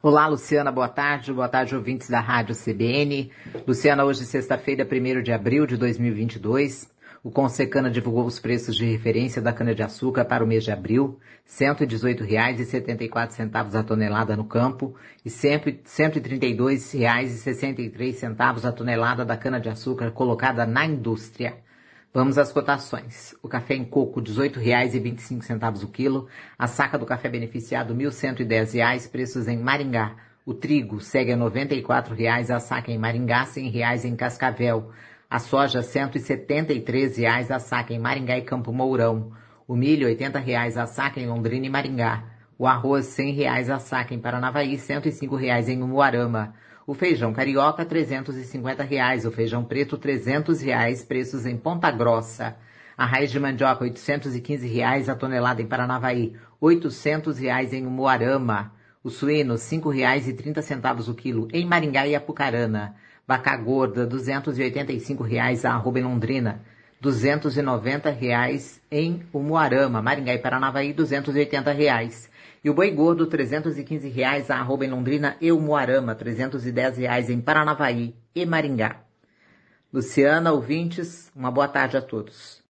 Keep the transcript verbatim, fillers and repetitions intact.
Olá, Luciana, boa tarde. Boa tarde, ouvintes da Rádio C B N. Luciana, hoje, sexta-feira, primeiro de abril de dois mil e vinte e dois, o Consecana divulgou os preços de referência da cana-de-açúcar para o mês de abril, cento e dezoito reais e setenta e quatro centavos a tonelada no campo e cento e trinta e dois reais e sessenta e três centavos a tonelada da cana-de-açúcar colocada na indústria. Vamos às cotações. O café em coco, dezoito reais e vinte e cinco centavos o quilo. A saca do café beneficiado, mil cento e dez reais, preços em Maringá. O trigo segue a noventa e quatro reais a saca em Maringá, cem reais em Cascavel. A soja, cento e setenta e três reais a saca em Maringá e Campo Mourão. O milho, oitenta reais a saca em Londrina e Maringá. O arroz, cem reais a saca em Paranavaí, cento e cinco reais em Umuarama. O feijão carioca, trezentos e cinquenta reais. O feijão preto, trezentos reais, preços em Ponta Grossa. A raiz de mandioca, oitocentos e quinze reais a tonelada em Paranavaí, oitocentos reais em Umuarama. O suíno, cinco reais e trinta centavos o quilo em Maringá e Apucarana. Vaca gorda, duzentos e oitenta e cinco reais a arroba em Londrina, duzentos e noventa reais em Umuarama. Maringá e Paranavaí, duzentos e oitenta reais. E o boi gordo, trezentos e quinze reais a arroba em Londrina e Umuarama, trezentos e dez reais em Paranavaí e Maringá. Luciana, ouvintes, uma boa tarde a todos.